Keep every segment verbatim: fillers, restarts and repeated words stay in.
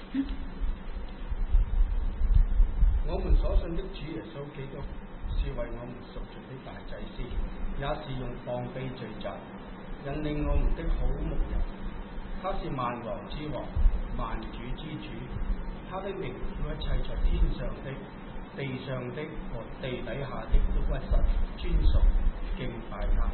我們所信的主耶穌基督是為我們贖罪的大祭司，也是用膀臂聚集引領我們的好牧人。他是萬王之王，萬主之主，他的名叫一切在天上的、地上的和地底下的都屈膝尊崇敬拜他。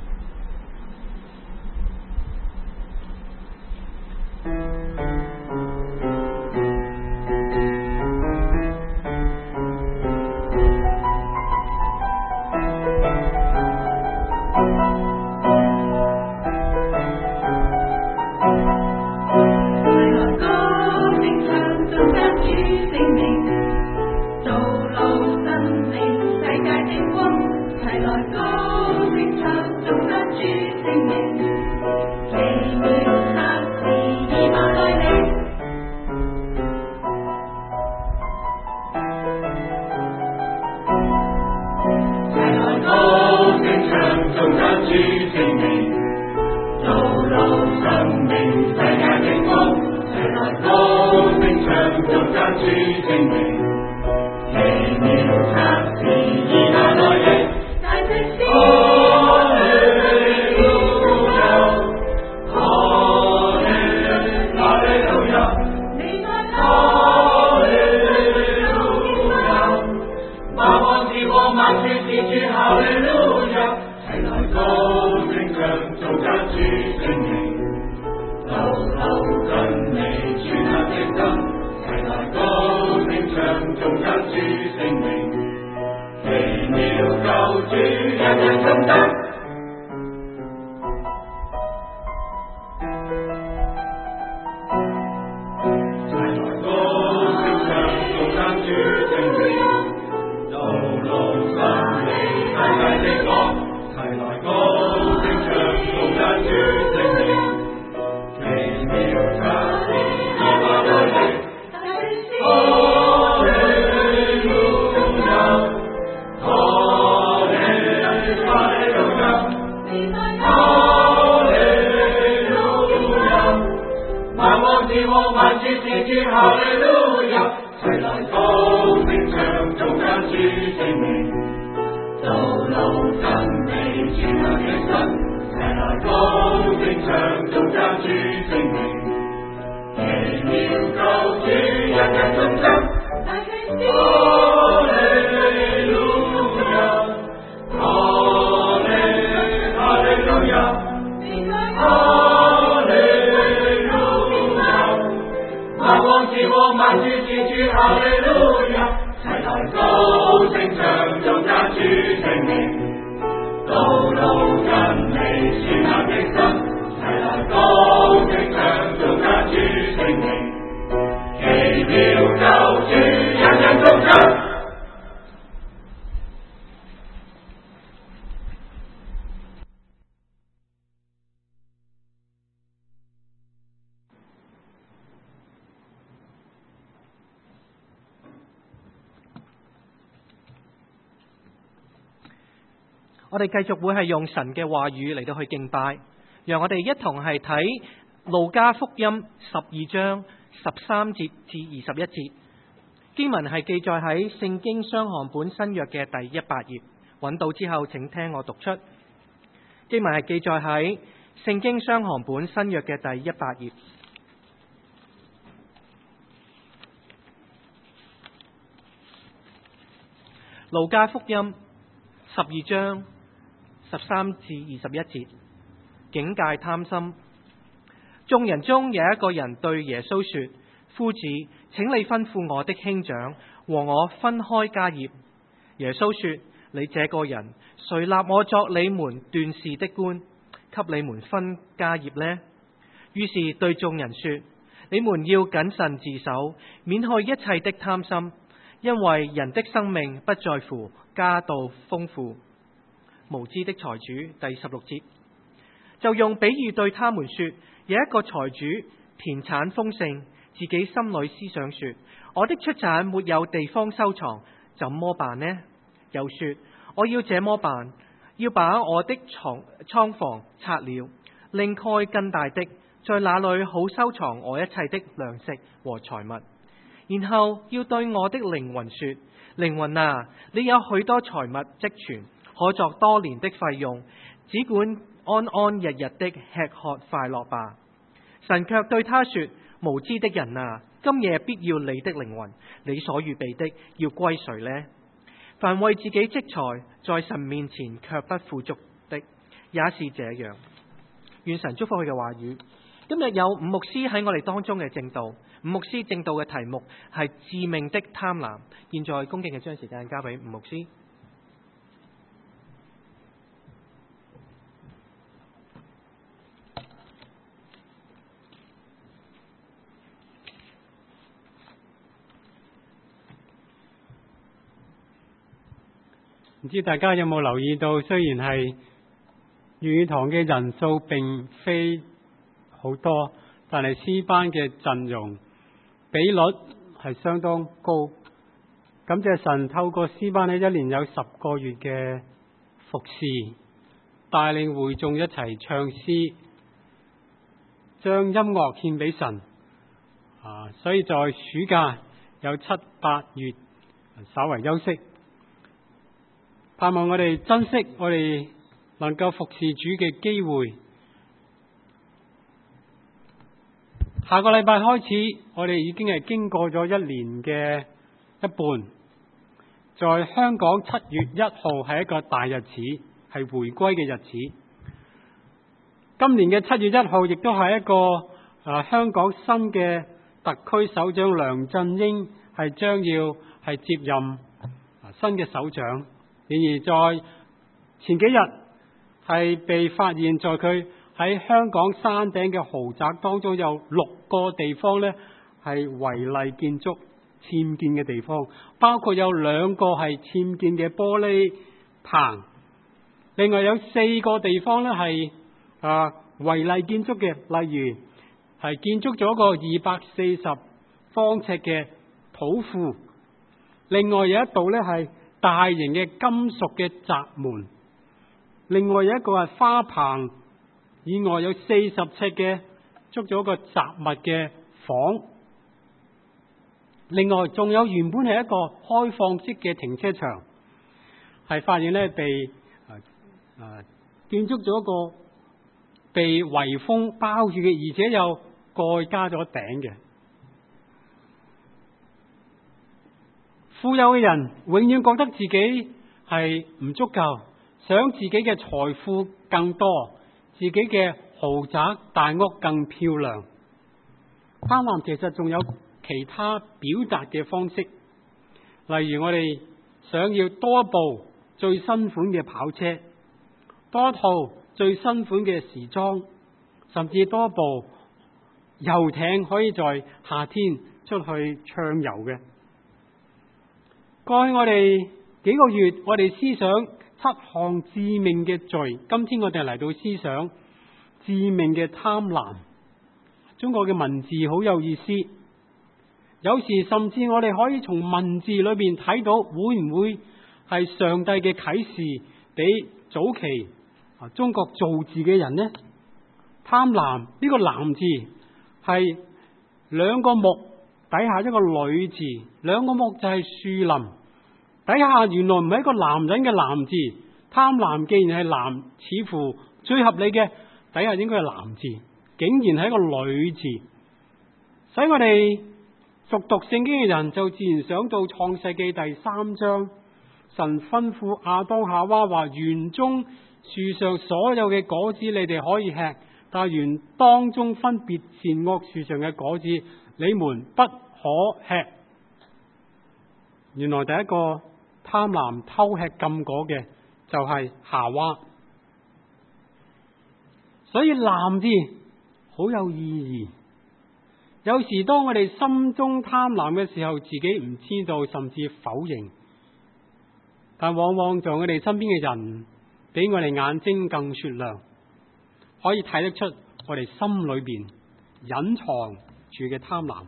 我哋繼續會係用神嘅話語嚟到去敬拜，讓我哋一同係睇路加福音十二章十三節至二十一節。經文係記載喺聖經雙行本新約嘅第一百頁，揾到之後請聽我讀出。經文係記載喺聖經雙行本新約嘅第一百頁，路加福音十二章十三至二十一節，警戒貪心。眾人中有一個人對耶穌說：夫子，請你吩咐我的兄長和我分開家業。耶穌說：你這個人，誰立我作你們斷事的官，給你們分家業呢？於是對眾人說：你們要謹慎自守，免去一切的貪心，因為人的生命不在乎家道豐富。無知的財主，第十六節，就用比喻對他們說：有一個財主田產豐盛，自己心裏思想說：我的出產沒有地方收藏，怎麼辦呢？又說：我要這麼辦，要把我的倉倉房拆了，另蓋更大的， 在那裏好收藏我一切的糧食和財物。然後要對我的靈魂說：靈魂啊，你有許多財物積存，可作多年的費用，只管安安日日的吃喝快樂吧。神卻對他說：無知的人啊，今夜必要你的靈魂，你所預備的要歸誰呢？凡為自己積財，在神面前卻不富足的，也是這樣。願神祝福佢嘅話語。今日有伍牧師喺我哋當中嘅證道，伍牧師證道嘅題目係致命的貪婪。現在恭敬嘅將時間交俾伍牧師。 唔知大家有冇留意到，雖然係粵語堂嘅人數並非好多，但係詩班嘅陣容比率係相當高。感謝神透過詩班喺一年有十個月嘅服侍，帶領會眾一齊唱詩，將音樂獻俾神。啊，所以在暑假有七八月稍為休息。盼望我哋珍惜我哋能夠服侍主嘅機會。下個禮拜開始，我哋已經係經過咗一年嘅一半。在香港七月一號係一個大日子，係回歸嘅日子。今年嘅七月一號亦都係一個啊香港新嘅特區首長梁振英係將要係接任新嘅首長。然而在前幾日係被發現，在佢喺香港山頂嘅豪宅當中有六個地方呢係違例建築僭建嘅地方，包括有兩個係僭建嘅玻璃棚，另外有四個地方呢係啊違例建築嘅，例如係建築咗個二百四十方尺嘅土庫，另外有一度呢係大型嘅金屬嘅閘門，另外有一個係花棚以外有四十尺嘅捉咗個雜物嘅房，另外仲有原本係一個開放式嘅停車場，係發現咧被誒誒、呃、建築咗一個被圍封包住嘅，而且又蓋加咗頂嘅。富有嘅人永遠覺得自己係唔足夠，想自己嘅財富更多，自己嘅豪宅大屋更漂亮。貪婪其實仲有其他表達嘅方式，例如我哋想要多一部最新款嘅跑車，多一套最新款嘅時裝，甚至多一部遊艇可以在夏天出去暢遊嘅。過去我哋幾個月，我哋思想七項致命嘅罪。今天我哋嚟到思想致命嘅貪婪。中國嘅文字好有意思，有時甚至我哋可以從文字裏邊睇到，會唔會係上帝嘅啟示俾早期啊中國造字嘅人呢？貪婪呢個男字係兩個木底下一個女字，兩個木就係樹林底下，原來唔係一個男人嘅男字。貪婪既然係男，似乎最合理嘅底下應該係男字，竟然係一個女字，使我哋熟讀聖經嘅人就自然想到創世記第三章，神吩咐亞當夏娃話：園中樹上所有嘅果子你哋可以吃，但係園當中分別善惡樹上嘅果子你們不可吃。原來第一個貪婪偷吃禁果嘅就係夏娃，所以男字好有意義。有時當我哋心中貪婪嘅時候，自己唔知道甚至否認，但往往在我哋身邊嘅人比我哋眼睛更雪亮，可以睇得出我哋心裏邊隱藏住嘅貪婪。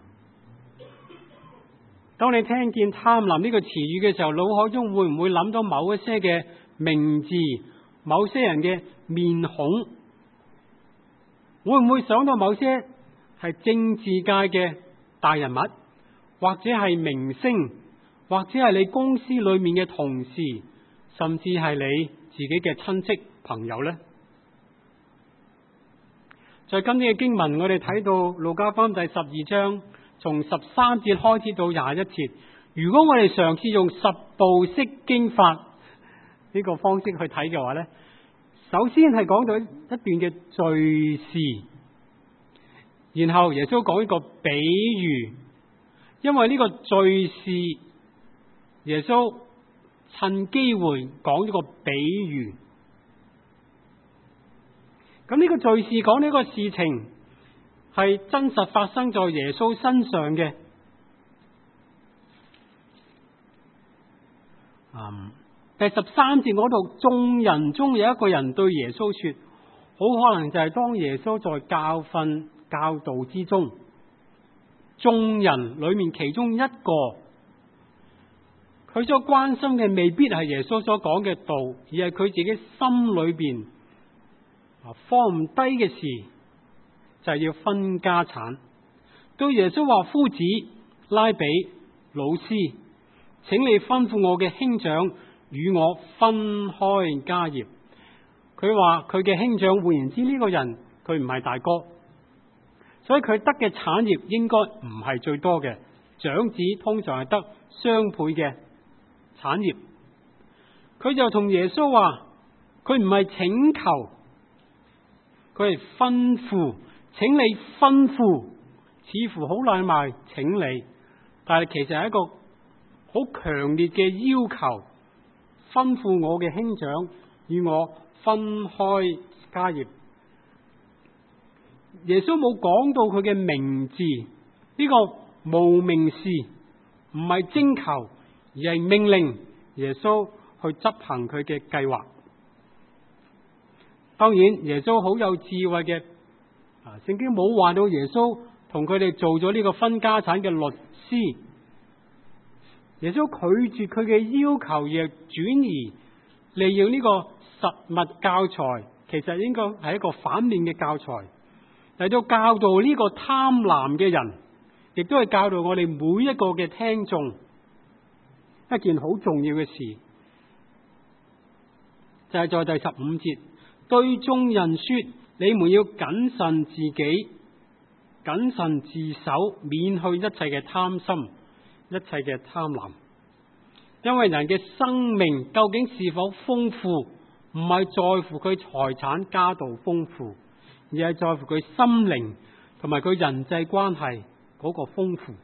當你聽見貪婪呢個詞語嘅時候，腦海中會唔會諗到某一些嘅名字，某些人嘅面孔？ 會唔會想到某些係政治界嘅大人物，或者係明星，或者係你公司裏面嘅同事，甚至係你自己嘅親戚朋友呢？在今天嘅經文，我哋睇到路加福音第十二章，從十三節開始到廿一節。如果我哋嘗試用十步式經法呢個方式去睇嘅話呢，首先係講到一段嘅敘事，然後耶穌講一個比喻，因為呢個敘事耶穌趁機會講一個比喻。咁呢個敘事講呢個事情係真實發生在耶穌身上嘅。嗯，第十三節嗰度，眾人中有一個人對耶穌說，好可能就係當耶穌在教訓教導之中，眾人裏面其中一個，佢所關心嘅未必係耶穌所講嘅道，而係佢自己心裏邊放唔低嘅事，就係要分家產。對耶穌話，夫子、拉比、老師，請你吩咐我嘅兄長與我分開家業。佢話佢嘅兄長，換言之呢個人佢唔係大哥，所以佢得嘅產業應該唔係最多嘅。長子通常係得雙倍嘅產業。佢就同耶穌話，佢唔係請求，佢係吩咐，請你吩咐，似乎好禮貌，請你，但係其實係一個好強烈嘅要求，吩咐我嘅兄長與我分開家業。耶穌冇講到佢嘅名字，呢個無名氏唔係徵求，而係命令耶穌去執行佢嘅計劃。當然耶穌好有智慧嘅，啊，聖經冇話到耶穌同佢哋做咗呢個分家產嘅律師。耶穌拒絕佢嘅要求，而轉移利用呢個實物教材，其實應該係一個反面嘅教材，嚟到教導呢個貪婪嘅人，亦都係教導我哋每一個嘅聽眾一件好重要嘅事，就係在第十五節，對眾人說，你們要謹慎自己，謹慎自守，免去一切嘅貪心，一切嘅貪婪。因為人嘅生命究竟是否豐富，唔係在乎佢財產家道豐富，而係在乎佢心靈同埋佢人際關係嗰個豐富。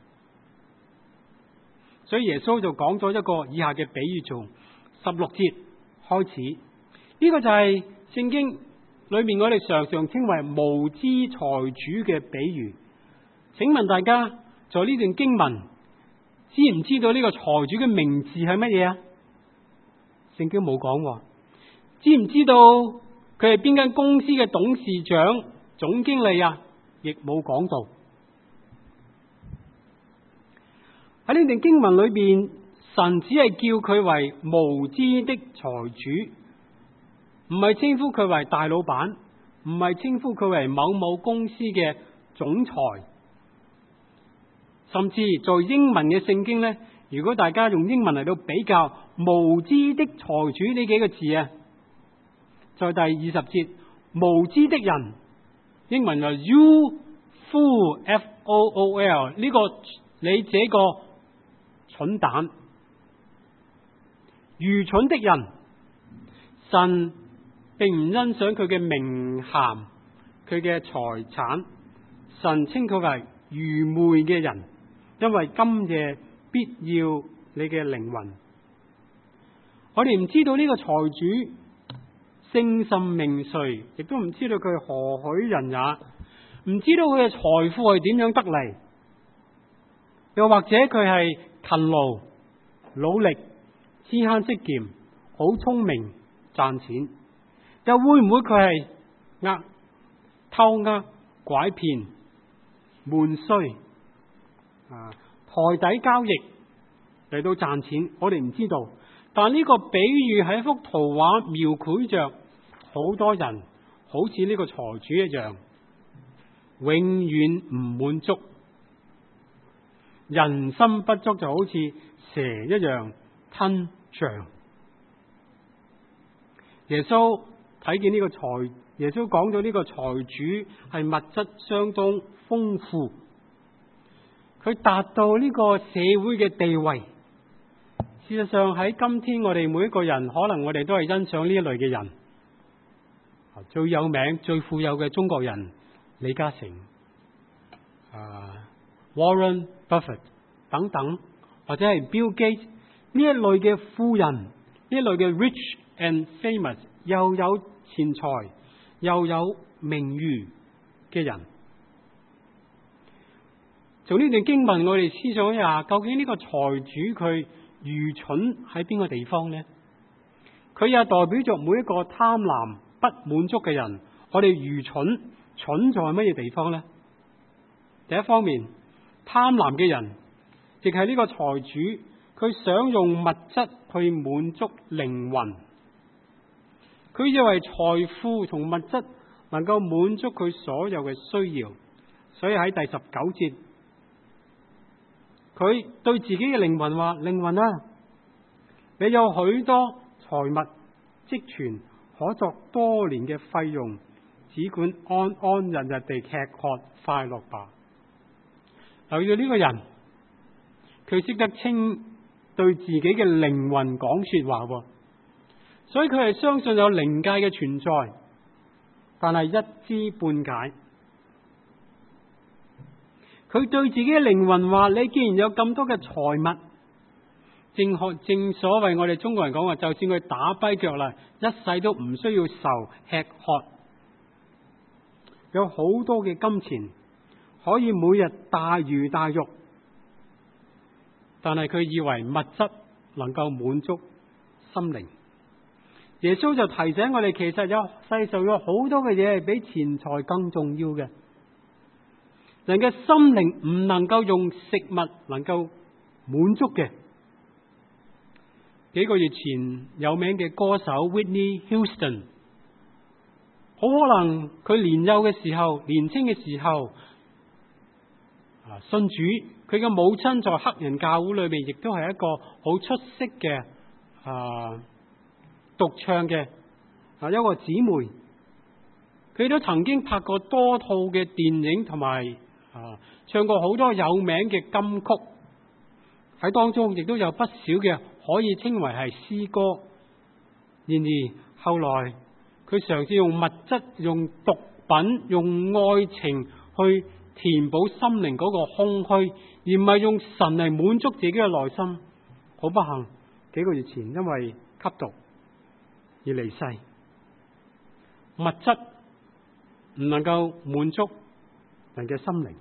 所以耶穌就講咗一個以下嘅比喻，從十六節開始，呢、這個就係聖經裏面我哋常常稱為無知財主嘅比喻。請問大家在呢段經文知唔知道呢個財主嘅名字係乜嘢啊？聖經冇講。知唔知道佢係邊間公司嘅董事長、總經理啊？亦冇講到。喺呢段經文裏邊，神只係叫佢為無知的財主，唔係稱呼佢為大老闆，唔係稱呼佢為某某公司嘅總裁。甚至在英文嘅聖經呢，如果大家用英文嚟到比較無知的財主呢幾個字啊，在第二十節，無知的人，英文就 you fool f o o l， 呢個你這個蠢蛋，愚蠢的人，神並唔欣賞佢嘅名銜，佢嘅財產，神稱佢為愚昧嘅人。因為今夜必要你嘅靈魂。我哋唔知道呢個財主姓甚名誰，亦都唔知道佢何許人也，唔知道佢嘅財富係點樣得嚟，又或者佢係勤勞、努力、知慳識儉、好聰明賺錢，又會唔會佢係呃、偷呃、拐騙、瞞衰啊，台底交易嚟到賺錢？我哋唔知道，但呢個比喻係一幅圖畫，描繪着好多人好似呢個財主一樣， 永遠唔滿足，人心不足就好似蛇一樣吞象。耶穌睇見呢個財，耶穌講咗呢個財主係物質相當豐富，佢達到呢個社會嘅地位。事實上喺今天我哋每一個人，可能我哋都係欣賞呢一類嘅人，最有名最富有嘅中國人李嘉誠、啊 Warren Buffett 等等，或者係 Bill Gates 呢一類嘅富人，呢一類嘅 rich and famous， 又有錢財又有名譽嘅人。從呢段經文我哋思想一下，究竟呢個財主佢愚蠢喺邊個地方呢？佢也代表着每一個貪婪不滿足嘅人，我哋愚蠢蠢在乜嘢地方呢？第一方面，貪婪嘅人亦係呢個財主，佢想用物質去滿足靈魂，佢以為財富同物質能夠滿足佢所有嘅需要，所以喺第十九節，佢對自己嘅靈魂話：靈魂啊，你有許多財物積存，可作多年嘅費用，只管安安日日地吃喝快樂吧。留意到呢個人，佢識得稱對自己嘅靈魂講說話，所以佢係相信有靈界嘅存在，但係一知半解。佢對自己嘅靈魂話：你既然有咁多嘅財物，正學正所謂我哋中國人講話，就算佢打跛腳啦，一世都唔需要愁吃喝，有好多嘅金錢可以每日大魚大肉，但係佢以為物質能夠滿足心靈。耶穌就提醒我哋，其實有世上有好多嘅嘢係比錢財更重要嘅。人嘅心靈唔能夠用食物能夠滿足嘅。幾個月前有名嘅歌手 Whitney Houston， 好可能佢年幼嘅時候、年輕嘅時候啊信主，佢嘅母親在黑人教會裏面亦都係一個好出色嘅啊獨唱嘅啊一個姊妹，佢都曾經拍過多套嘅電影同埋啊唱過好多有名嘅金曲，喺當中亦都有不少嘅可以稱為係詩歌。然而後來佢嘗試用物質、用毒品、用愛情去填補心靈嗰個空虛，而唔係用神嚟滿足自己嘅內心。好不幸，幾個月前因為吸毒而離世。物質唔能夠滿足人嘅心靈。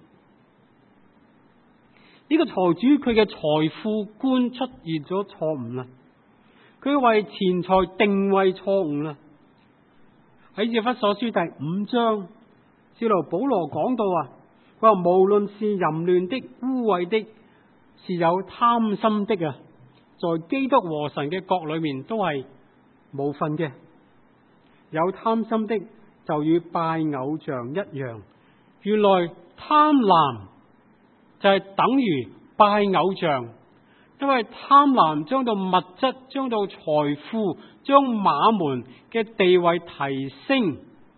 呢個財主佢嘅財富觀出現咗錯誤啦，佢為錢財定位錯誤啦。喺以弗所書第五章，使徒保羅講到啊，佢話無論是淫亂的、污穢的，是有貪心的啊，在基督和神嘅國裏面都係無份嘅。有貪心的就與拜偶像一樣，原來貪婪就係等於拜偶像，因為貪婪將到物質、將到財富、將馬門嘅地位提升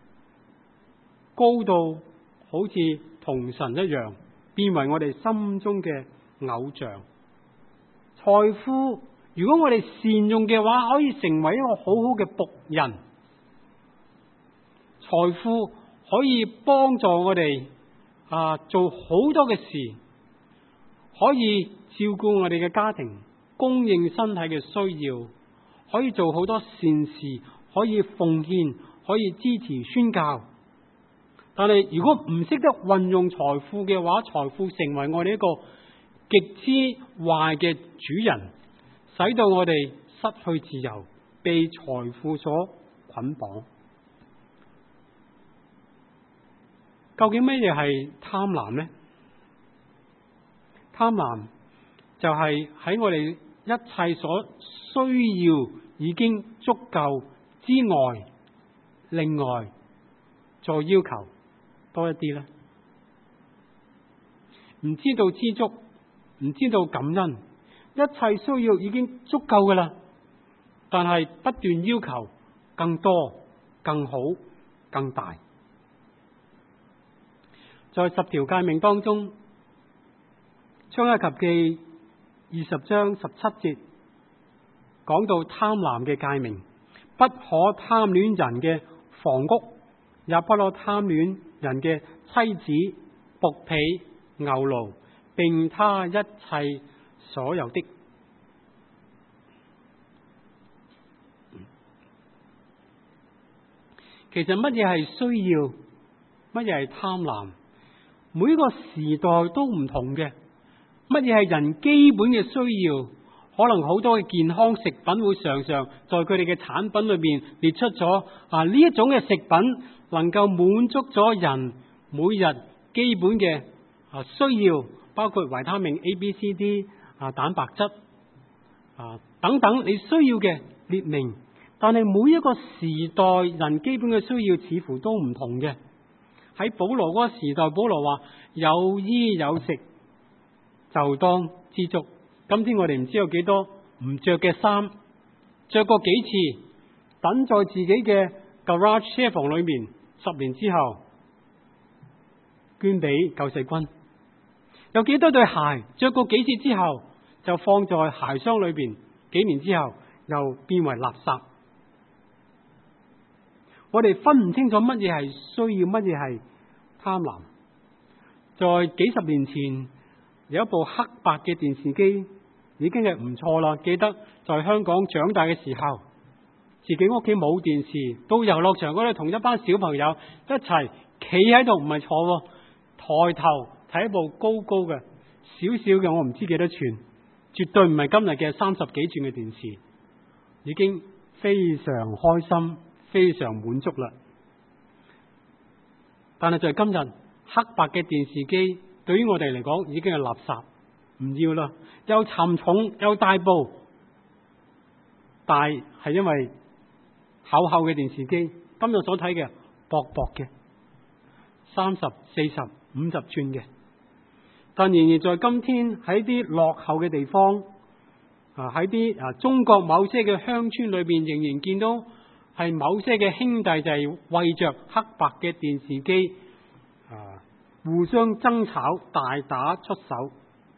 高到好似同神一樣，變為我哋心中嘅偶像。財富如果我哋善用嘅話，可以成為一個好好嘅僕人。財富可以幫助我哋啊做好多嘅事，可以照顧我哋嘅家庭，供應身體嘅需要，可以做好多善事，可以奉獻，可以支持宣教。但係如果唔識得運用財富嘅話，財富成為我哋一個極之壞嘅主人，使到我哋失去自由，被財富所捆綁。究竟乜嘢係貪婪呢？貪婪就係喺我哋一切所需要已經足夠之外，另外再要求多一啲咧。 唔知道知足，唔知道感恩，一切需要已經足夠噶啦，但係不斷要求更多、更好、更大。在十條誡命當中，出埃及記二十章十七節講到貪婪嘅誡命，不可貪戀人嘅房屋，也不可貪戀人嘅妻子、僕婢、牛驢，並他一切所有的。其實乜嘢係需要，乜嘢係貪婪，每個時代都唔同嘅。乜嘢係人基本嘅需要？可能好多嘅健康食品會常常在佢哋嘅產品裏面列出咗啊，呢一種嘅食品能夠滿足咗人每日基本嘅啊需要，包括維他命 A、B、C、D 啊、蛋白質啊等等你需要嘅列明。但係每一個時代人基本嘅需要似乎都唔同嘅。喺保羅嗰個時代，保羅話有衣有食就當知足。今天我哋唔知有幾多唔着嘅衫，着過幾次，等在自己嘅 garage 車房裏面，十年之後捐俾救世軍。有幾多對鞋着過幾次之後就放在鞋箱裏邊，幾年之後又變為垃圾。我哋分唔清楚乜嘢係需要，乜嘢係貪婪。在幾十年前有一部黑白嘅電視機已經係唔錯啦。記得在香港長大嘅時候，自己屋企冇電視，到遊樂場嗰度同一班小朋友一齊企喺度，唔係坐，抬頭睇一部高高嘅少少嘅，我唔知幾多寸，絕對唔係今日嘅三十幾寸嘅電視，已經非常開心，非常滿足啦。但係在今日，黑白嘅電視機對於我哋嚟講已經係垃圾，唔要啦。又沉重又大部，大係因為厚厚嘅電視機，今日所睇嘅薄薄嘅三十、四十、五十寸嘅。但仍然在今天喺啲落後嘅地方啊，喺啲啊中國某些嘅鄉村裏邊，仍然見到係某些嘅兄弟就係為着黑白嘅電視機啊互相爭吵，大打出手。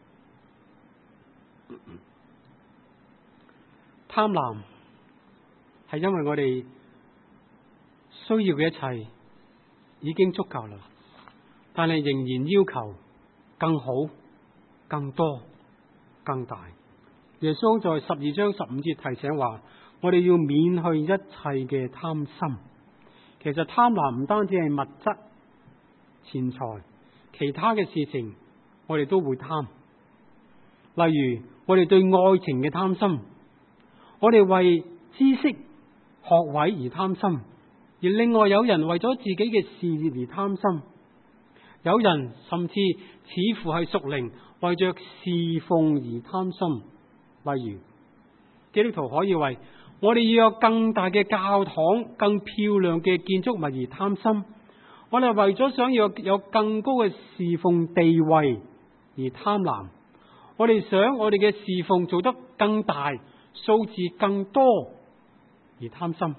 貪婪係因為我哋需要嘅一切已經足夠啦，但係仍然要求更好、更多、更大。耶穌在十二章十五節提醒話，我哋要免去一切嘅貪心。其實貪婪唔單止係物質、錢財，其他嘅事情我哋都會貪。例如我哋對愛情嘅貪心，我哋為知識、學位而貪心，而另外有人為咗自己嘅事業而貪心，有人甚至似乎係屬靈，為着侍奉而貪心。例如基督徒可以為我哋要有更大嘅教堂、更漂亮嘅建築物而貪心，我哋為咗想要有更高嘅侍奉地位而貪婪，我哋想我哋嘅侍奉做得更大、數字更多而貪心。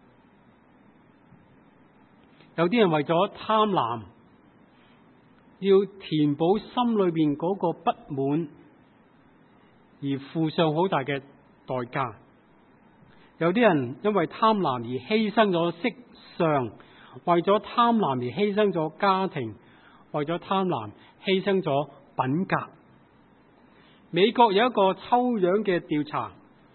有啲人為咗貪婪，要填補心裏邊嗰個不滿，而付上好大嘅代價。有啲人因為貪婪而犧牲咗色相，為咗貪婪而犧牲咗家庭，為咗貪婪犧牲咗品格。美國有一個抽樣嘅調查，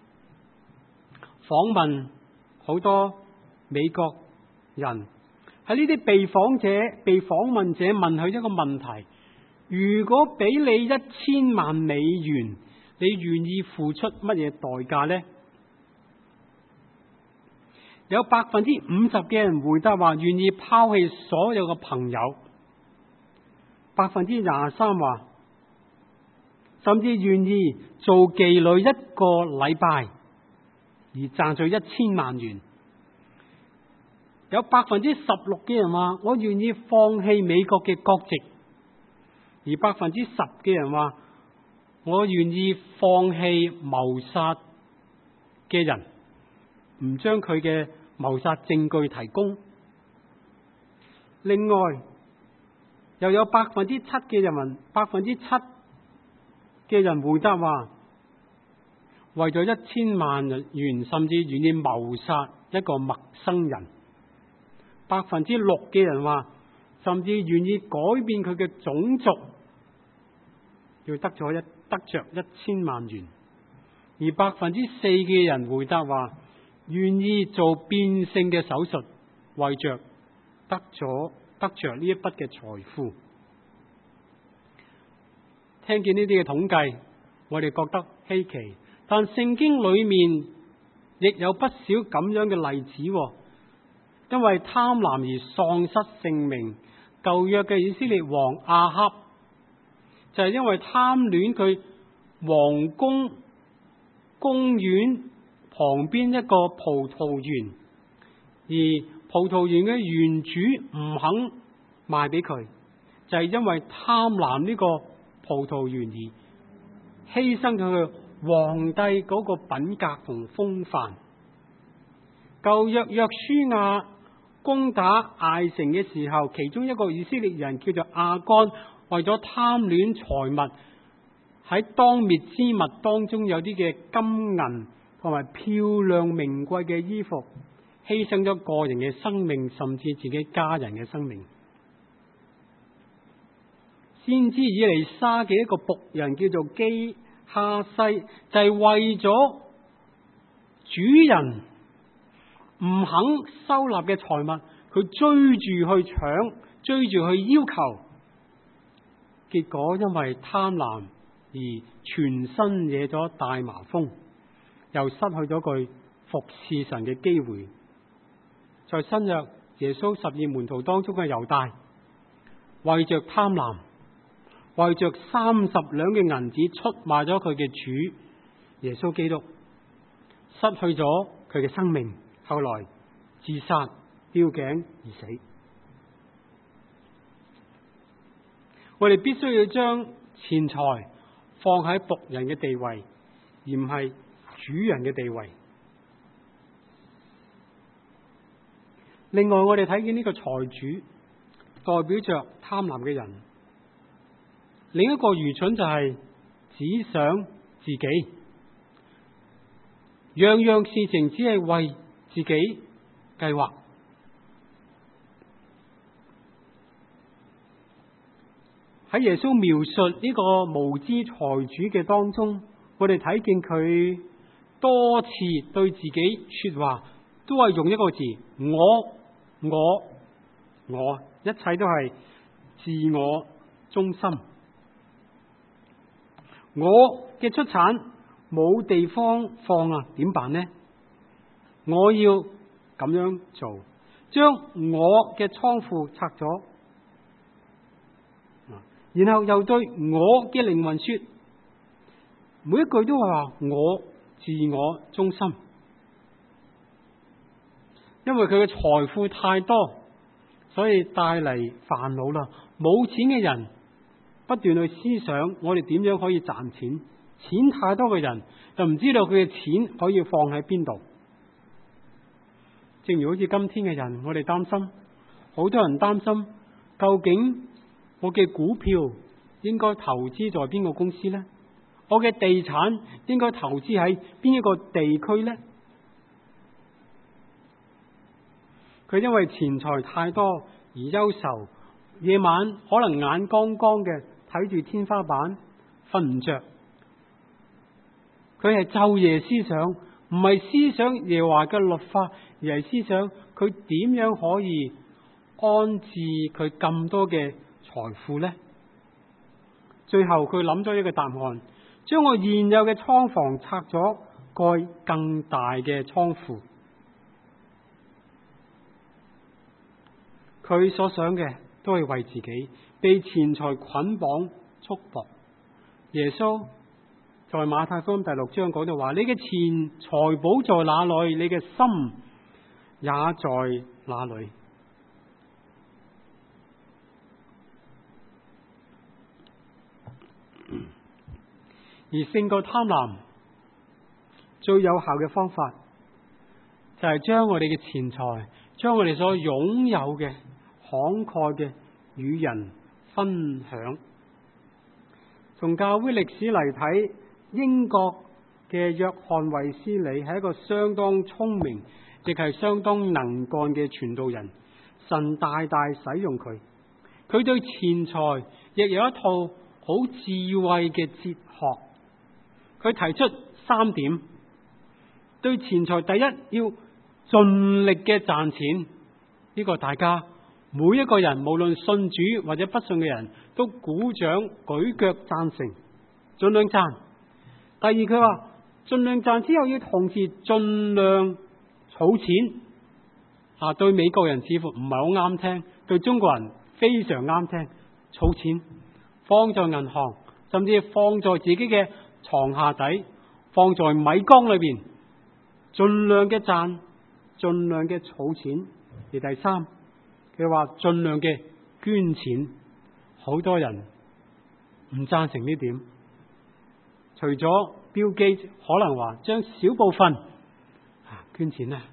訪問好多美國人，喺呢啲被訪者、被訪問者問佢一個問題：如果俾你一千萬美元，你願意付出乜嘢代價呢？有百分之五十嘅人回答話願意拋棄所有嘅朋友，百分之廿三話甚至願意做妓女一個禮拜而賺取一千萬元。有百分之十六嘅人話我願意放棄美國嘅國籍， 而百分之十嘅人話我願意放棄謀殺嘅人，唔將佢嘅謀殺證據提供。另外又有百分之七嘅人民，百分之七嘅人回答話，為咗一千萬元甚至願意謀殺一個陌生人。百分之六嘅人話，甚至願意改變佢嘅種族，要得咗一得着一千萬元。而百分之四嘅人回答話，願意做變性嘅手術，為着得咗得着呢一筆嘅財富。聽見呢啲嘅統計，我哋覺得稀奇，但聖經裏面亦有不少咁樣嘅例子。因為貪婪而喪失性命，舊約嘅以色列王亞哈就係因為貪戀佢皇宮公園旁邊一個葡萄園，而葡萄園嘅園主唔肯賣俾佢，就係因為貪婪呢個葡萄園而犧牲咗佢皇帝嗰個品格同風範。舊約約書亞攻打艾城嘅時候，其中一個以色列人叫做亞干，為咗貪戀財物，喺當滅之物當中有啲嘅金銀同埋漂亮名貴嘅衣服，犧牲咗個人嘅生命，甚至自己家人嘅生命。先知以利沙嘅一個僕人叫做基哈西，就係為咗主人唔肯收納嘅財物，佢追住去搶，追住去要求，結果因為貪婪而全身惹咗大麻風，又失去咗佢服侍神嘅機會。在新約耶穌十二門徒當中嘅猶大，為着貪婪，為着三十兩嘅銀子出賣咗佢嘅主耶穌基督，失去咗佢嘅生命，後來自殺吊頸而死。我哋必須要將錢財放喺僕人嘅地位，而唔係主人嘅地位。另外，我哋睇見呢個財主代表着貪婪嘅人，另一個愚蠢就係只想自己，樣樣事情只係為自己計劃。喺耶穌描述呢個無知財主嘅當中，我哋睇見佢多次對自己說話，都係用一個字：我、我、我，一切都係自我中心。我嘅出產冇地方放啊，點辦呢？我要咁樣做，將我嘅倉庫拆咗，然後又對我嘅靈魂說，每一句都係話我自我中心，因為佢嘅財富太多，所以帶嚟煩惱啦。冇錢嘅人不斷去思想我哋點樣可以賺錢，錢太多嘅人就唔知道佢嘅錢可以放喺邊度。正如好似今天嘅人，我哋擔心，好多人擔心，究竟我嘅股票應該投資在邊個公司呢？我嘅地產應該投資喺邊一個地區呢？佢因為錢財太多而憂愁，夜晚可能眼光光嘅睇住天花板瞓唔着。佢係晝夜思想，唔係思想耶和華嘅律法，而係思想佢點樣可以安置佢咁多嘅財富呢？最後佢諗咗一個答案，將我現有嘅倉房拆咗，蓋更大嘅倉庫。佢所想嘅都係為自己，被錢財捆綁束縛。耶穌在馬太福音第六章講到話：你嘅錢財寶在哪裏，你嘅心也在哪裏。 而勝過貪婪最有效嘅方法，就係將我哋嘅錢財，將我哋所擁有嘅慷慨嘅與人分享。從教會歷史嚟睇，英國嘅約翰衛斯理係一個相當聰明，亦係相當能幹嘅傳道人。神大大使用佢，佢對錢財亦有一套好智慧嘅哲學。佢提出三點：對錢財，第一，要盡力嘅賺錢，呢個大家每一個人，無論信主或者不信嘅人都鼓掌舉腳贊成，盡量賺。第二，佢話盡量賺之後要同時盡量儲錢。啊，對美國人似乎唔係好啱聽，對中國人非常啱聽。儲錢放在銀行，甚至放在自己嘅床下底，放在米缸裏邊，盡量嘅賺，盡量嘅儲錢。而第三，佢話盡量嘅捐錢。好多人唔贊成呢點，除咗 Bill Gates 可能話將小部分啊捐錢啊。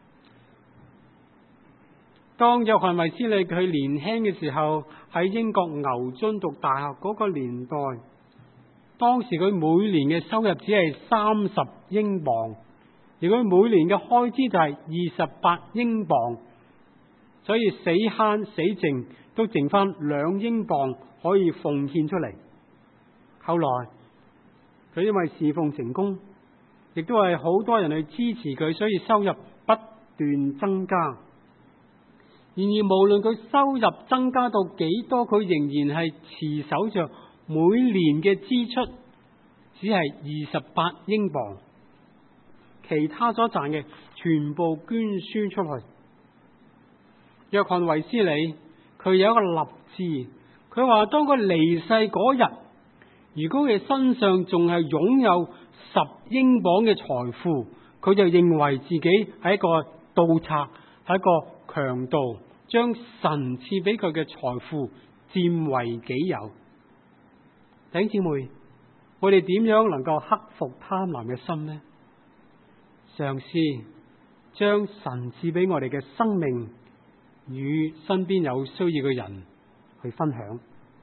當約翰衛斯理佢年輕嘅時候，喺英國牛津讀大學嗰個年代，當時佢每年嘅收入只係三十英鎊，而佢每年嘅開支就係二十八英鎊，所以死慳死剩都剩翻兩英鎊可以奉獻出嚟。後來佢因為侍奉成功，亦都係好多人去支持佢，所以收入不斷增加。然而無論佢收入增加到幾多，佢仍然係持守着每年嘅支出只係二十八英鎊，其他所賺嘅全部捐輸出去。約翰衛斯理佢有一個立志，佢話當佢離世嗰日，如果佢身上仲係擁有十英鎊嘅財富，佢就認為自己係一個盜賊，係一個強盜，將神賜俾佢嘅財富佔為己有。弟兄姊妹，我哋點樣能夠克服貪婪嘅心呢？嘗試將神賜俾我哋嘅生命與身邊有需要嘅人去分享。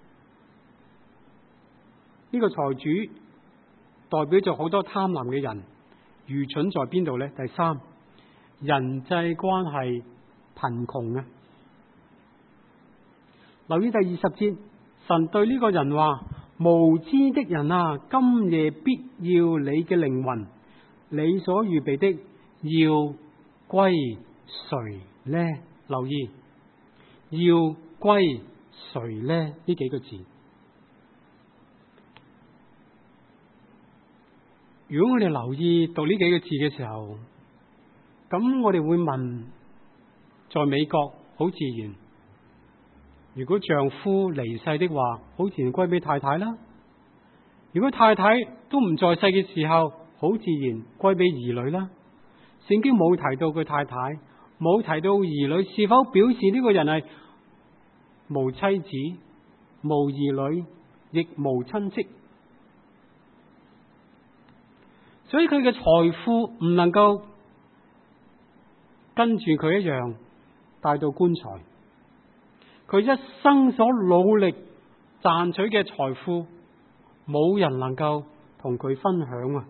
呢個財主代表咗好多貪婪嘅人。愚蠢在邊度呢？第三，人際關係貧窮啊！留意第二十節，神對呢個人話：無知的人啊，今夜必要你嘅靈魂，你所預備的要歸誰呢？留意，要歸誰呢？呢幾個字。如果我哋留意讀呢幾個字嘅時候，咁我哋會問：在美國好自然，如果丈夫離世的話，好自然歸俾太太啦；如果太太都唔在世嘅時候，好自然歸俾兒女啦。聖經冇提到佢太太，冇提到兒女，是否表示呢個人係無妻子、無兒女，亦無親戚？所以佢嘅財富唔能夠跟住佢一樣帶到棺材。佢一生所努力賺取嘅財富，冇人能夠同佢分享啊！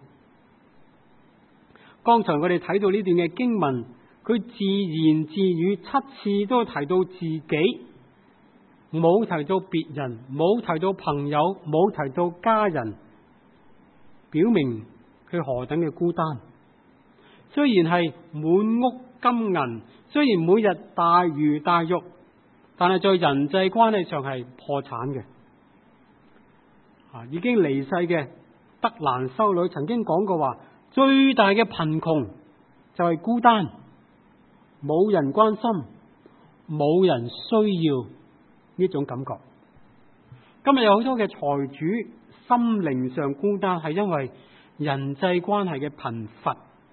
剛才我哋睇到呢段嘅經文，佢自言自語七次都提到自己，冇提到別人，冇提到朋友，冇提到家人，表明佢何等嘅孤單。雖然係滿屋金銀，雖然每日大魚大肉，但係在人際關係上係破產嘅。啊，已經離世嘅德蘭修女曾經講過話，最大嘅貧窮就係孤單，冇人關心，冇人需要呢種感覺。今日有好多嘅財主心靈上孤單，係因為人際關係嘅貧乏。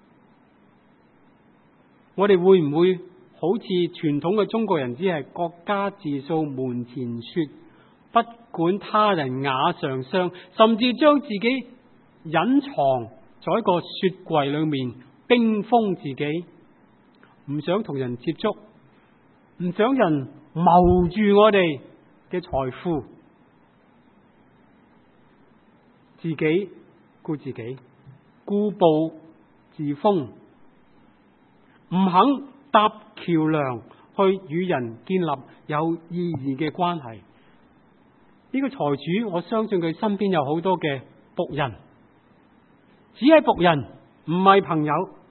我哋會唔會好似傳統嘅中國人，只係各家自掃門前雪，不管他人瓦上霜，甚至將自己隱藏在一個雪櫃裏面冰封自己，唔想同人接觸，唔想人謀住我哋嘅財富，自己顧自己，固步自封，唔肯搭橋梁去與人建立有意義嘅關係。呢個財主，我相信佢身邊有好多嘅僕人，只係僕人，唔係朋友。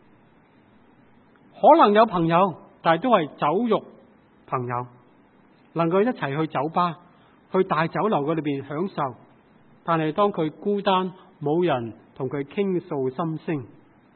可能有朋友，但係都係酒肉朋友，能夠一齊去酒吧、去大酒樓嗰裏邊享受。但係當佢孤單，冇人同佢傾訴心聲。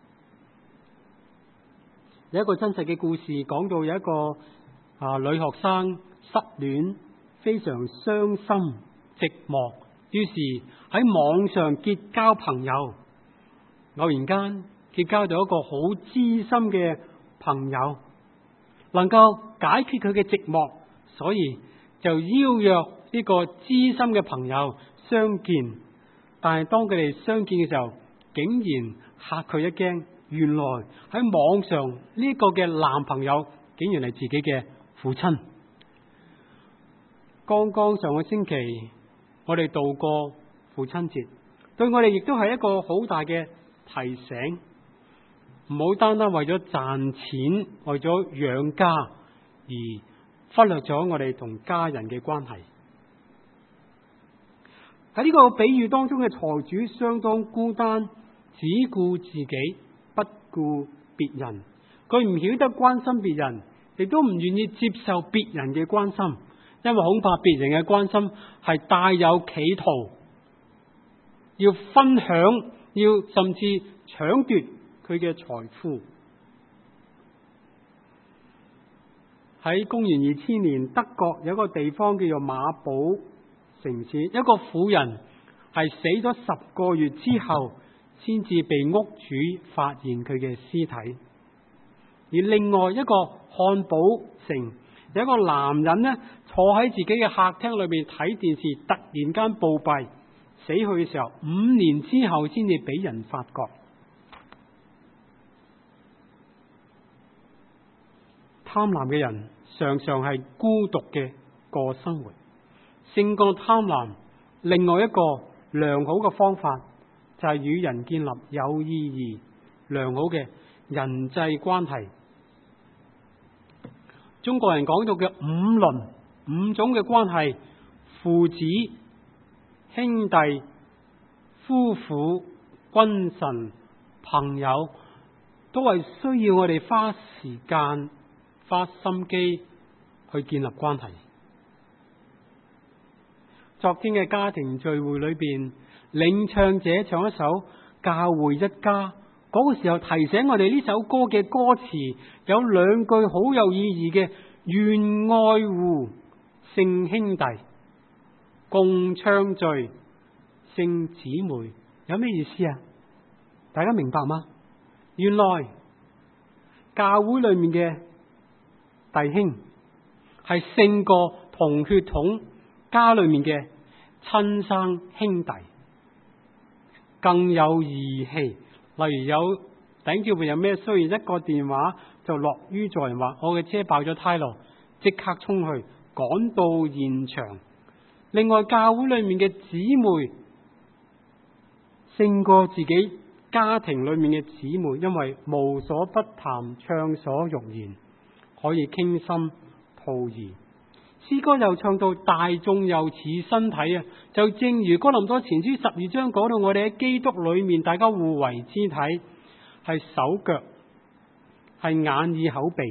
有一個真實嘅故事講到，有一個啊女學生失戀，非常傷心寂寞，於是喺網上結交朋友，偶然間結交到一個好知心嘅朋友，能夠解決佢嘅寂寞，所以就邀約呢個知心嘅朋友相見。但係當佢哋相見嘅時候，竟然嚇佢一驚，原來喺網上呢個嘅男朋友竟然係自己嘅父親。剛剛上個星期我哋度過父親節，對我哋亦都係一個好大嘅提醒，唔好單單為咗賺錢，為咗養家而忽略咗我哋同家人嘅關係。喺呢個比喻當中嘅財主相當孤單，只顧自己，不顧別人。佢唔曉得關心別人，亦都唔願意接受別人嘅關心，因為恐怕別人嘅關心係帶有企圖，要分享，要甚至搶奪佢嘅財富。喺公元二千年，德國有一個地方叫做馬堡城市，一個婦人係死咗十個月之後，先至被屋主發現佢嘅屍體。而另外一個漢堡城，有一個男人呢，坐喺自己嘅客廳裏面睇電視，突然間暴斃，死去嘅時候五年之後先至俾人發覺。貪婪嘅人常常係孤獨嘅過生活，勝過貪婪。另外一個良好嘅方法就係與人建立有意義、良好嘅人際關係。中國人講到嘅五倫，五種嘅關係，父子、兄弟、夫婦、君臣、朋友，都係需要我哋花時間、花心機去建立關係。昨天嘅家庭聚會裏邊，領唱者唱一首《教會一家》，嗰個時候提醒我哋呢首歌嘅歌詞有兩句好有意義嘅：願愛護聖兄弟，共唱聚聖姊妹。有咩意思啊？大家明白嗎？原來教會裏面嘅弟兄係勝過同血統家裏面嘅親生兄弟，更有義氣。例如有弟兄姊妹有咩需要，一個電話就樂於助人，話我嘅車爆咗胎咯，即刻衝去趕到現場。另外教會裏面嘅姊妹勝過自己家庭裏面嘅姊妹，因為無所不談，暢所欲言，可以傾心吐意。詩歌又唱到大眾又似身體啊，就正如哥林多前書十二章講到，我哋喺基督裏面，大家互為肢體，係手腳，係眼耳口鼻，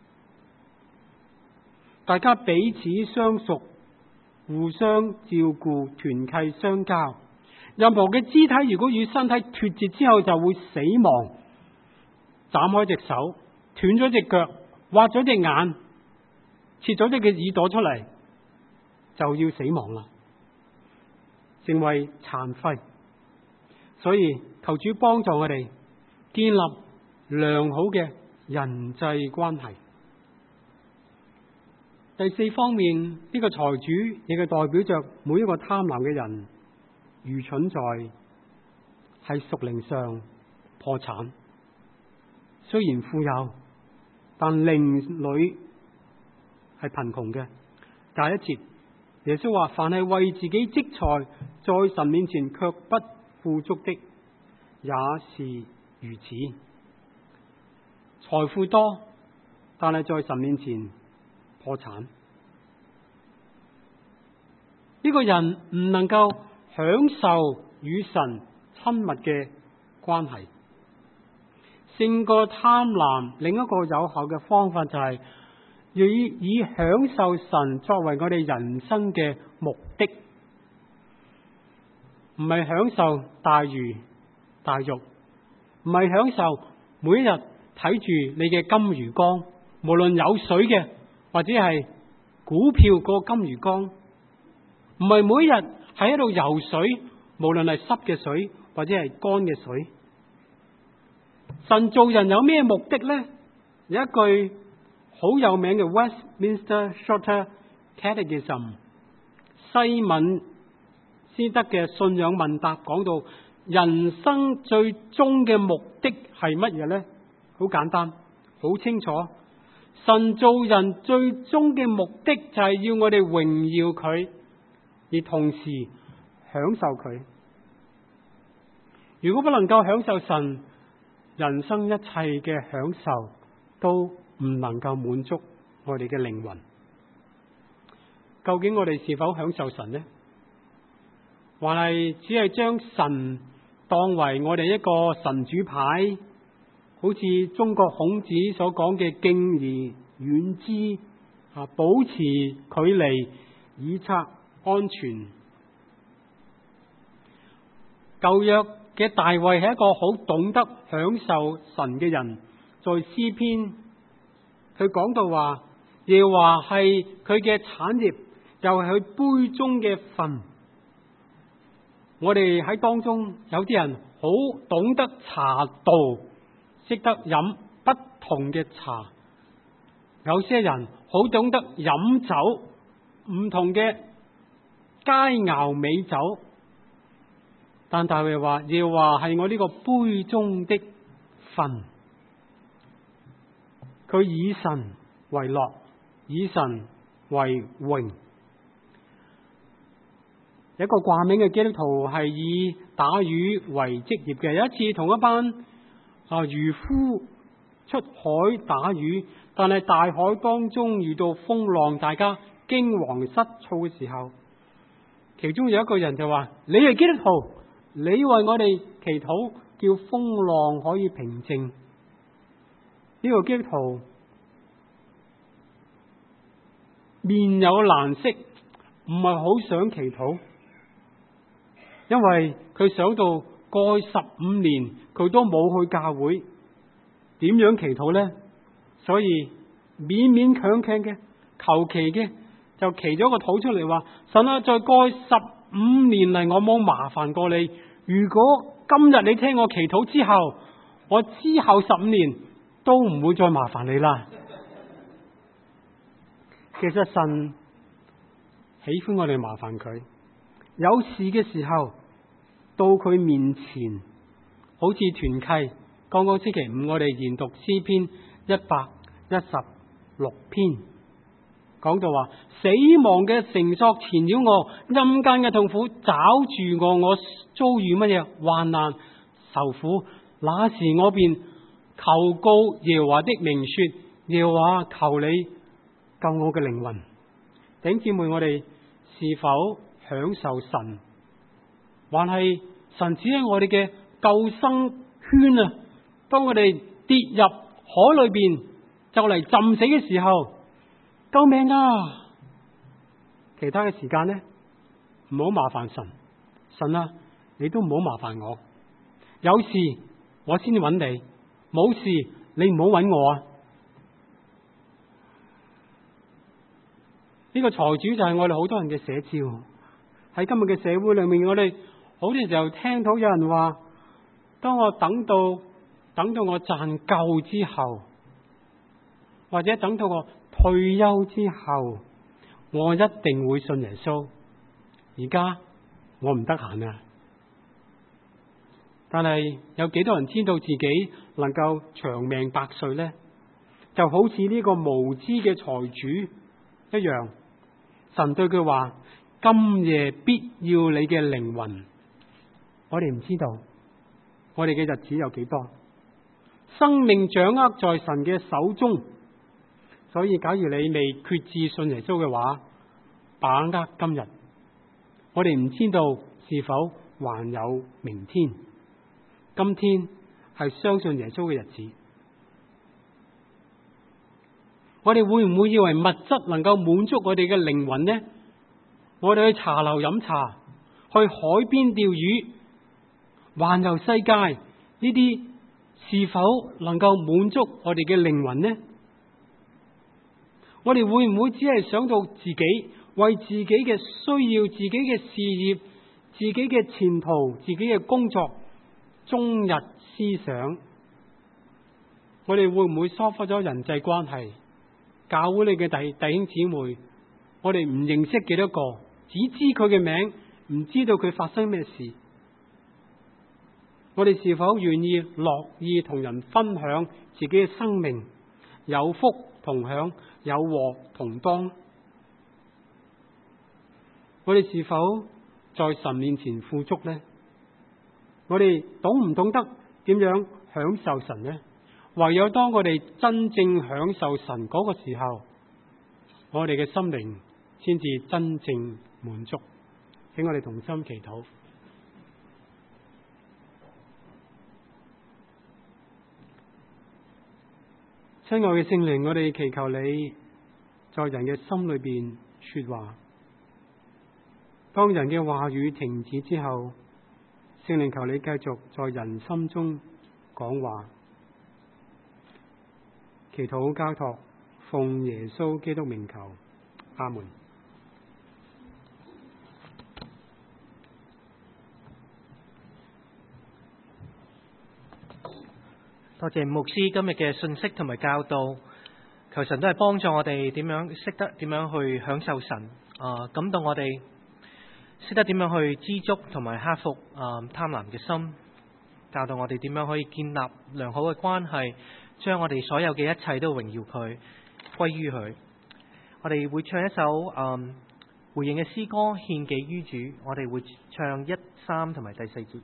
大家彼此相屬，互相照顧，團契相交。任何嘅肢體如果與身體脫節之後就會死亡，斬開隻手，斷咗隻腳，挖咗隻眼，切咗隻嘅耳朵出嚟，就要死亡啦，成為殘廢。所以求主幫助我哋建立良好嘅人際關係。第四方面，呢、這個財主亦係代表着每一個貪婪嘅人，愚蠢在係屬靈上破產，雖然富有，但靈裏係貧窮嘅。第一節，耶穌話：凡係為自己積財，在神面前卻不富足的，也是如此。財富多，但係在神面前破產。呢、這個人唔能夠享受與神親密嘅關係。勝過貪婪，另一個有效嘅方法就係以以享受神作為我哋人生嘅目的，唔係享受大魚大肉，唔係享受每一日睇住你嘅金魚缸，無論有水嘅或者係股票個金魚缸，唔係每一日喺度游水，無論係濕嘅水或者係乾嘅水。神造人有咩目的呢？有一句好有名嘅 Westminster Shorter Catechism 西敏斯德嘅信仰問答講到，人生最終嘅目的係乜嘢呢？好簡單，好清楚。神造人最終嘅目的就係要我哋榮耀佢，而同時享受佢。如果不能夠享受神，人生一切嘅享受都唔能夠滿足我哋嘅靈魂。究竟我哋是否享受神呢？還係只係將神當為我哋一個神主牌，好似中國孔子所講嘅敬而遠之啊，保持距離以策安全。舊約嘅大衛係一個好懂得享受神嘅人，在詩篇佢講到話，耶和華係佢嘅產業，又係佢杯中嘅分。我哋喺當中有啲人好懂得茶道，識得飲不同嘅茶；有些人好懂得飲酒，唔同嘅佳肴美酒。但大衛話，耶和華係我呢個杯中的分，佢以神為樂，以神為榮。一個掛名嘅基督徒係以打魚為職業嘅。有一次同一班啊漁夫出海打魚，但係大海當中遇到風浪，大家驚惶失措嘅時候，其中有一個人就話：你係基督徒，你為我哋祈禱，叫風浪可以平靜。呢個基督徒面有難色，唔係好想祈禱，因為佢想到過去十五年佢都冇去教會，點樣祈禱呢？所以勉勉強強嘅、求其嘅就祈咗個禱出嚟，話：神啊，在過去十五年嚟我冇麻煩過你，如果今日你聽我祈禱之後，我之後十五年都唔會再麻煩你啦。其實神喜歡我哋麻煩佢，有事嘅時候到佢面前，好似團契。剛剛星期五我哋研讀詩篇一百一十六篇，講到話：死亡嘅繩索纏繞我，陰間嘅痛苦抓住我，我遭遇乜嘢患難受苦，那時我便求告耶和華的名說：耶和華，求你救我嘅靈魂。弟兄姊妹，我哋是否享受神，還係神只係我哋嘅救生圈啊？當我哋跌入海裏邊就嚟浸死嘅時候，救命啊！其他嘅時間呢，唔好麻煩神，神啊，你都唔好麻煩我。有事我先揾你，冇事你唔好揾我啊！呢個財主就係我哋好多人嘅寫照。喺今日嘅社會裏面，我哋好多時候聽到有人話：當我等到等到我賺夠之後，或者等到我退休之後，我一定會信耶穌。而家我唔得閒啊！ 但係有幾多人知道自己能夠長命百歲呢？就好似呢個無知嘅財主一樣，神對佢話：今夜必要你嘅靈魂。我哋唔知道我哋嘅日子有幾多，生命掌握在神嘅手中。所以假如你未決志信耶穌嘅話，把握今日。我哋唔知道是否還有明天，今天係相信耶穌嘅日子。我哋會唔會以為物質能夠滿足我哋嘅靈魂呢？我哋去茶樓飲茶，去海邊釣魚，環遊世界，呢啲是否能夠滿足我哋嘅靈魂呢？我哋會唔會只係想到自己，為自己嘅需要、自己嘅事業、自己嘅前途、自己嘅工作，終日思想？我哋會唔會疏忽咗人際關係？教會裏嘅弟弟兄姊妹，我哋唔認識幾多個，只知佢嘅名，唔知道佢發生咩事。我哋是否願意樂意同人分享自己嘅生命？有福同享，有禍同當。我哋是否在神面前富足呢？我哋懂唔懂得點樣享受神呢？唯有當我哋真正享受神嗰個時候，我哋嘅心靈先至真正滿足。請我哋同心祈禱。親愛嘅聖靈，我哋祈求你在人嘅心裏邊說話。當人嘅話語停止之後，聖靈求你繼續在人心中講話。祈禱交託，奉耶穌基督名求，阿門。 多謝牧師今日嘅信息同埋教導，求神都係幫助我哋點樣識得點樣去享受神啊，感動我哋識得點樣去知足同埋克服啊貪婪嘅心，教導我哋點樣可以建立良好嘅關係，將我哋所有嘅一切都榮耀佢，歸於佢。我哋會唱一首嗯回應嘅詩歌，獻己於主。我哋會唱一三同埋第四節。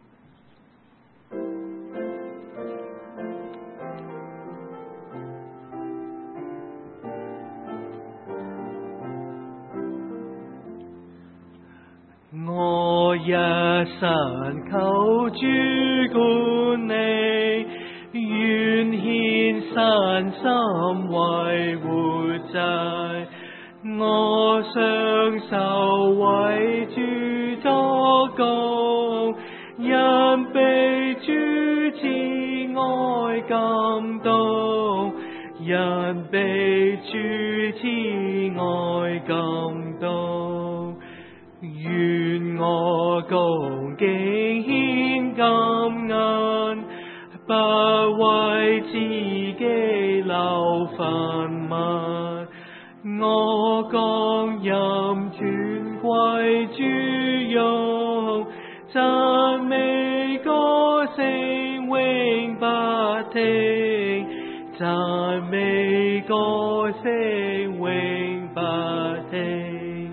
我一生求主管理，願獻身心為活祭。我雙手為主作工，因被主慈愛感動，因被主慈愛感動。願我恭敬獻金銀，不為自己留分文。我降任尊貴主用，讚美歌聲永不停，讚美歌聲永不停。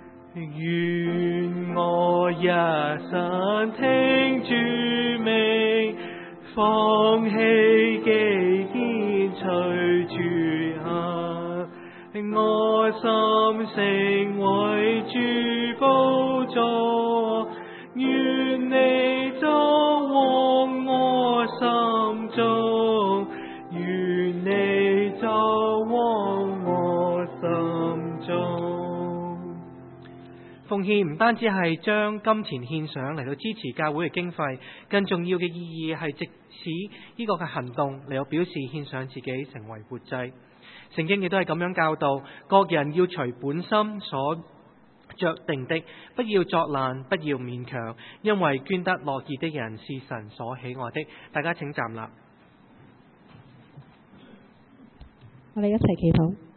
願我一生聽主命，放棄己見隨主行。我心成為主寶座，願你作往我心中，願你作往我心中。奉獻唔單止係將金錢獻上嚟到支持教會嘅經費，更重要嘅意義係藉此呢個嘅行動嚟到表示獻上自己成為活祭。聖經亦都係咁樣教導，各人要隨本心所酌定的，不要作難，不要勉強，因為捐得樂意的人是神所喜愛的。大家請站立， 我哋一齊祈禱。